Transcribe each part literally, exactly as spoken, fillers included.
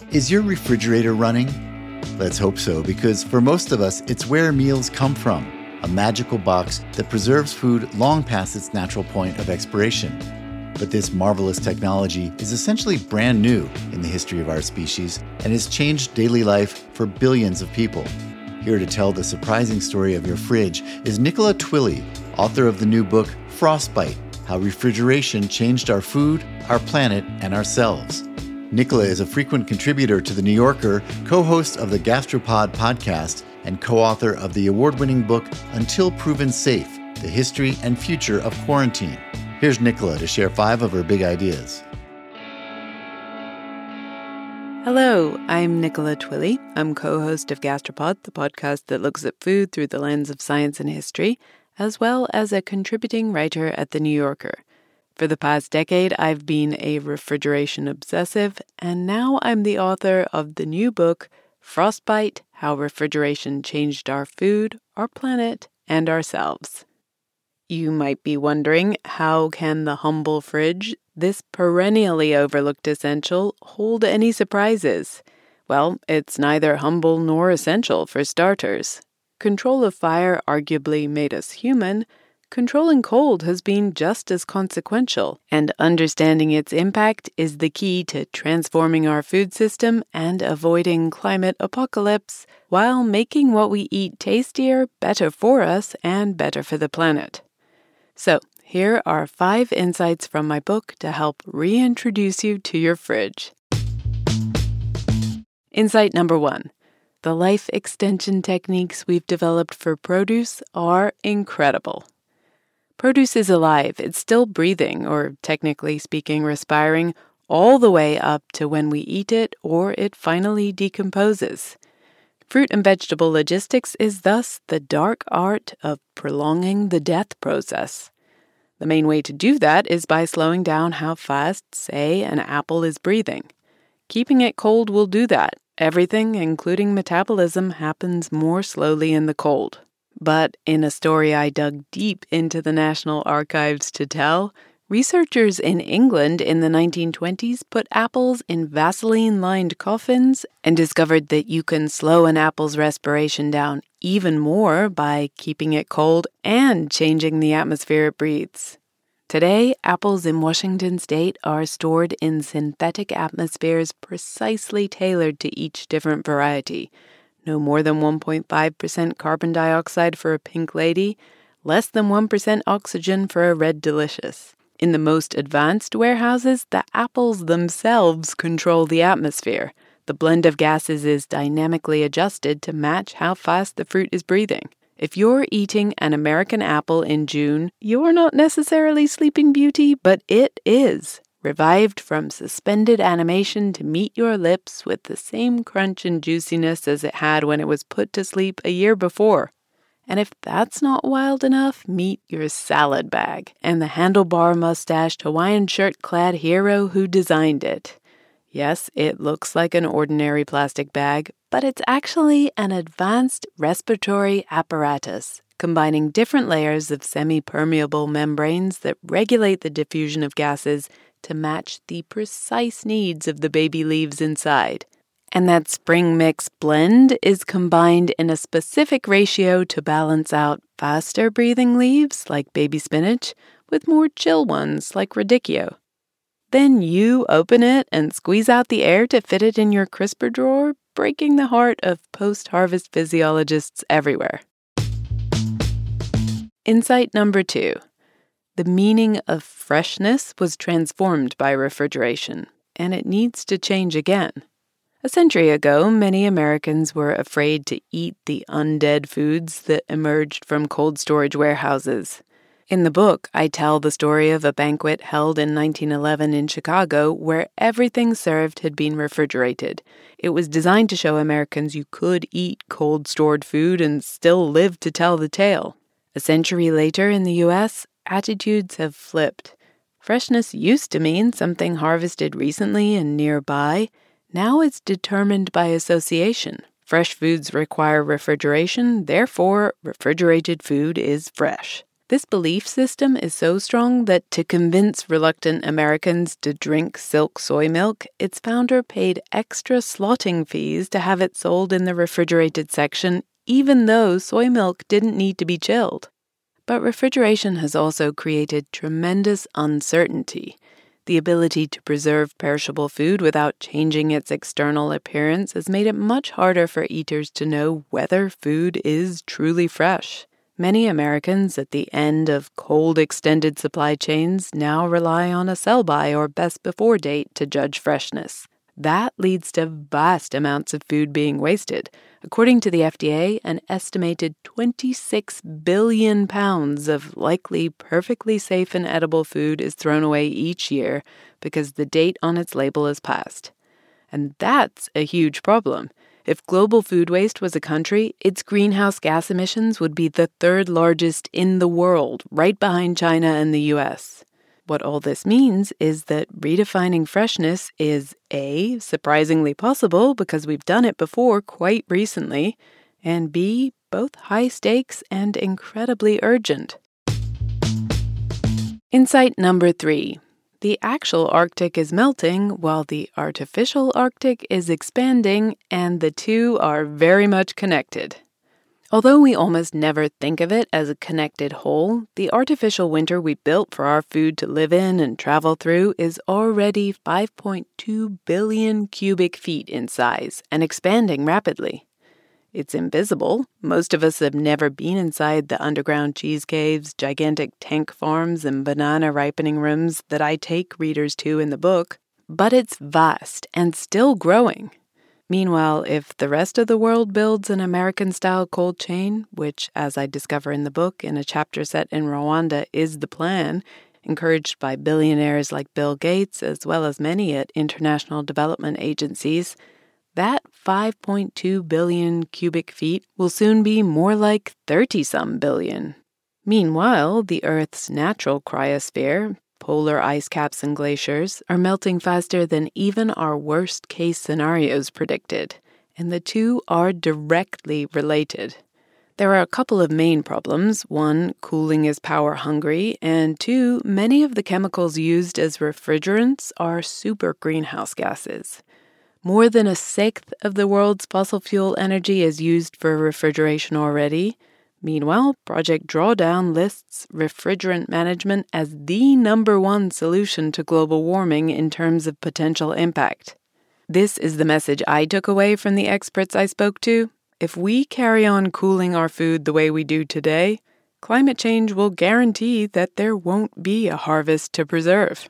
Is your refrigerator running? Let's hope so, because for most of us, it's where meals come from, a magical box that preserves food long past its natural point of expiration. But this marvelous technology is essentially brand new in the history of our species and has changed daily life for billions of people. Here to tell the surprising story of your fridge is Nicola Twilley, author of the new book, Frostbite: How Refrigeration Changed Our Food, Our Planet, and Ourselves. Nicola is a frequent contributor to The New Yorker, co-host of the Gastropod podcast, and co-author of the award-winning book, Until Proven Safe: The History and Future of Quarantine. Here's Nicola to share five of her big ideas. Hello, I'm Nicola Twilley. I'm co-host of Gastropod, the podcast that looks at food through the lens of science and history, as well as a contributing writer at The New Yorker. For the past decade, I've been a refrigeration obsessive, and now I'm the author of the new book, Frostbite: How Refrigeration Changed Our Food, Our Planet, and Ourselves. You might be wondering, how can the humble fridge, this perennially overlooked essential, hold any surprises? Well, it's neither humble nor essential for starters. Control of fire arguably made us human. Controlling cold has been just as consequential, and understanding its impact is the key to transforming our food system and avoiding climate apocalypse, while making what we eat tastier, better for us, and better for the planet. So, here are five insights from my book to help reintroduce you to your fridge. Insight number one. The life extension techniques we've developed for produce are incredible. Produce is alive. It's still breathing, or technically speaking, respiring, all the way up to when we eat it or it finally decomposes. Fruit and vegetable logistics is thus the dark art of prolonging the death process. The main way to do that is by slowing down how fast, say, an apple is breathing. Keeping it cold will do that. Everything, including metabolism, happens more slowly in the cold. But in a story I dug deep into the National Archives to tell, researchers in England in the nineteen twenties put apples in Vaseline-lined coffins and discovered that you can slow an apple's respiration down even more by keeping it cold and changing the atmosphere it breathes. Today, apples in Washington state are stored in synthetic atmospheres precisely tailored to each different variety. No more than one point five percent carbon dioxide for a pink lady, less than one percent oxygen for a red delicious. In the most advanced warehouses, the apples themselves control the atmosphere. The blend of gases is dynamically adjusted to match how fast the fruit is breathing. If you're eating an American apple in June, you're not necessarily Sleeping Beauty, but it is. Revived from suspended animation to meet your lips with the same crunch and juiciness as it had when it was put to sleep a year before. And if that's not wild enough, meet your salad bag and the handlebar mustached Hawaiian shirt-clad hero who designed it. Yes, it looks like an ordinary plastic bag, but it's actually an advanced respiratory apparatus, combining different layers of semi-permeable membranes that regulate the diffusion of gases to match the precise needs of the baby leaves inside. And that spring mix blend is combined in a specific ratio to balance out faster breathing leaves, like baby spinach, with more chill ones, like radicchio. Then you open it and squeeze out the air to fit it in your crisper drawer, breaking the heart of post-harvest physiologists everywhere. Insight number two. The meaning of freshness was transformed by refrigeration, and it needs to change again. A century ago, many Americans were afraid to eat the undead foods that emerged from cold storage warehouses. In the book, I tell the story of a banquet held in nineteen eleven in Chicago where everything served had been refrigerated. It was designed to show Americans you could eat cold-stored food and still live to tell the tale. A century later in the U S, attitudes have flipped. Freshness used to mean something harvested recently and nearby. Now it's determined by association. Fresh foods require refrigeration, therefore refrigerated food is fresh. This belief system is so strong that to convince reluctant Americans to drink Silk soy milk, its founder paid extra slotting fees to have it sold in the refrigerated section, even though soy milk didn't need to be chilled. But refrigeration has also created tremendous uncertainty. The ability to preserve perishable food without changing its external appearance has made it much harder for eaters to know whether food is truly fresh. Many Americans at the end of cold extended supply chains now rely on a sell-by or best-before date to judge freshness. That leads to vast amounts of food being wasted. According to the F D A, an estimated twenty-six billion pounds of likely perfectly safe and edible food is thrown away each year because the date on its label is passed. And that's a huge problem. If global food waste was a country, its greenhouse gas emissions would be the third largest in the world, right behind China and the U S. What all this means is that redefining freshness is A, surprisingly possible because we've done it before quite recently, and B, both high stakes and incredibly urgent. Insight number three. The actual Arctic is melting while the artificial Arctic is expanding, and the two are very much connected. Although we almost never think of it as a connected whole, the artificial winter we built for our food to live in and travel through is already five point two billion cubic feet in size and expanding rapidly. It's invisible. Most of us have never been inside the underground cheese caves, gigantic tank farms, and banana ripening rooms that I take readers to in the book, but it's vast and still growing. Meanwhile, if the rest of the world builds an American-style cold chain, which, as I discover in the book in a chapter set in Rwanda, is the plan, encouraged by billionaires like Bill Gates as well as many at international development agencies, that five point two billion cubic feet will soon be more like thirty-some billion. Meanwhile, the Earth's natural cryosphere, polar ice caps and glaciers, are melting faster than even our worst-case scenarios predicted, and the two are directly related. There are a couple of main problems. One, cooling is power-hungry, and two, many of the chemicals used as refrigerants are super greenhouse gases. More than a sixth of the world's fossil fuel energy is used for refrigeration already. Meanwhile, Project Drawdown lists refrigerant management as the number one solution to global warming in terms of potential impact. This is the message I took away from the experts I spoke to. If we carry on cooling our food the way we do today, climate change will guarantee that there won't be a harvest to preserve.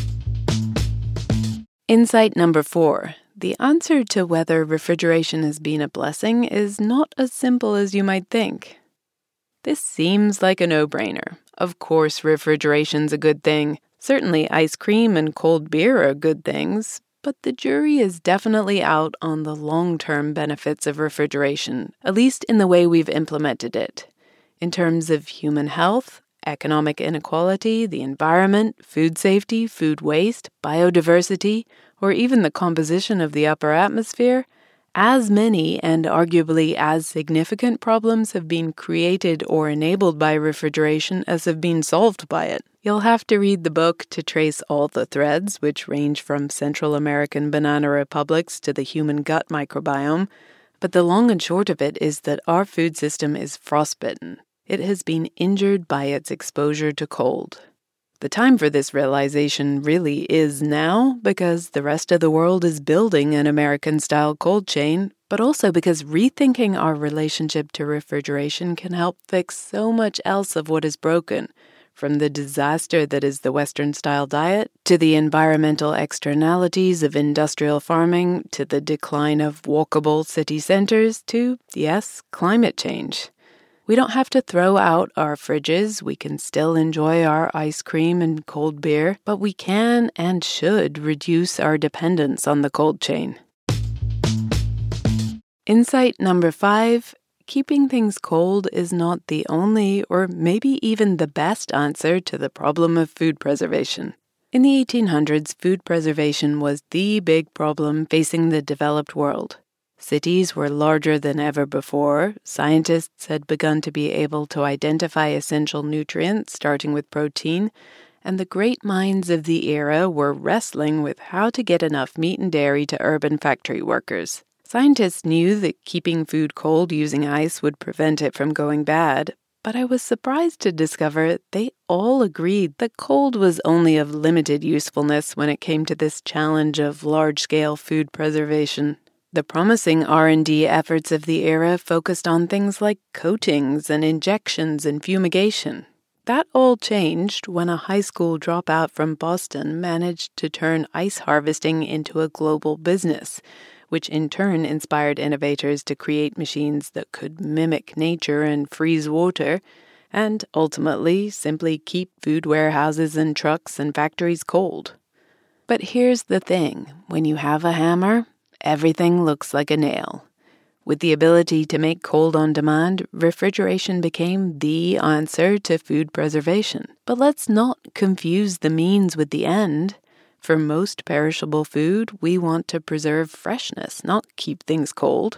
Insight number four. The answer to whether refrigeration has been a blessing is not as simple as you might think. This seems like a no-brainer. Of course, refrigeration's a good thing. Certainly, ice cream and cold beer are good things. But the jury is definitely out on the long-term benefits of refrigeration, at least in the way we've implemented it. In terms of human health, economic inequality, the environment, food safety, food waste, biodiversity, or even the composition of the upper atmosphere, as many and arguably as significant problems have been created or enabled by refrigeration as have been solved by it. You'll have to read the book to trace all the threads, which range from Central American banana republics to the human gut microbiome. But the long and short of it is that our food system is frostbitten. It has been injured by its exposure to cold. The time for this realization really is now, because the rest of the world is building an American-style cold chain, but also because rethinking our relationship to refrigeration can help fix so much else of what is broken, from the disaster that is the Western-style diet, to the environmental externalities of industrial farming, to the decline of walkable city centers, to, yes, climate change. We don't have to throw out our fridges. We can still enjoy our ice cream and cold beer, but we can and should reduce our dependence on the cold chain. Insight number five. Keeping things cold is not the only or maybe even the best answer to the problem of food preservation. In the eighteen hundreds, food preservation was the big problem facing the developed world. Cities were larger than ever before. Scientists had begun to be able to identify essential nutrients, starting with protein, and the great minds of the era were wrestling with how to get enough meat and dairy to urban factory workers. Scientists knew that keeping food cold using ice would prevent it from going bad, but I was surprised to discover they all agreed that cold was only of limited usefulness when it came to this challenge of large-scale food preservation. The promising R and D efforts of the era focused on things like coatings and injections and fumigation. That all changed when a high school dropout from Boston managed to turn ice harvesting into a global business, which in turn inspired innovators to create machines that could mimic nature and freeze water, and ultimately simply keep food warehouses and trucks and factories cold. But here's the thing, when you have a hammer, everything looks like a nail. With the ability to make cold on demand, refrigeration became the answer to food preservation. But let's not confuse the means with the end. For most perishable food, we want to preserve freshness, not keep things cold.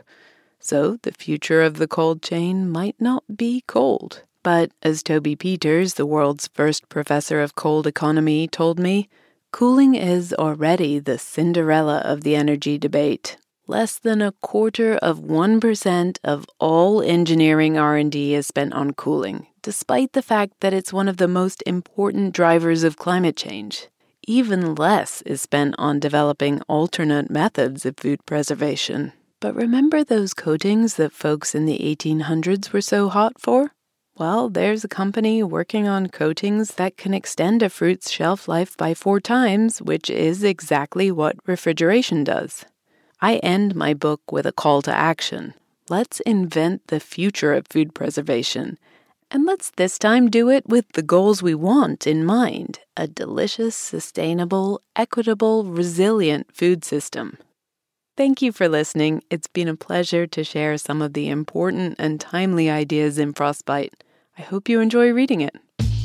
So the future of the cold chain might not be cold. But as Toby Peters, the world's first professor of cold economy, told me, cooling is already the Cinderella of the energy debate. Less than a quarter of one percent of all engineering R and D is spent on cooling, despite the fact that it's one of the most important drivers of climate change. Even less is spent on developing alternate methods of food preservation. But remember those coatings that folks in the eighteen hundreds were so hot for? Well, there's a company working on coatings that can extend a fruit's shelf life by four times, which is exactly what refrigeration does. I end my book with a call to action. Let's invent the future of food preservation. And let's this time do it with the goals we want in mind, a delicious, sustainable, equitable, resilient food system. Thank you for listening. It's been a pleasure to share some of the important and timely ideas in Frostbite. I hope you enjoy reading it.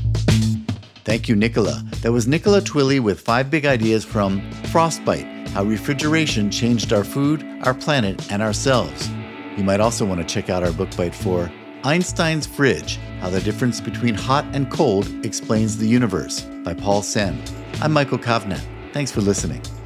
Thank you, Nicola. That was Nicola Twilley with five big ideas from Frostbite, How Refrigeration Changed Our Food, Our Planet, and Ourselves. You might also want to check out our book bite for Einstein's Fridge, How the Difference Between Hot and Cold Explains the Universe by Paul Sen. I'm Michael Kovnat. Thanks for listening.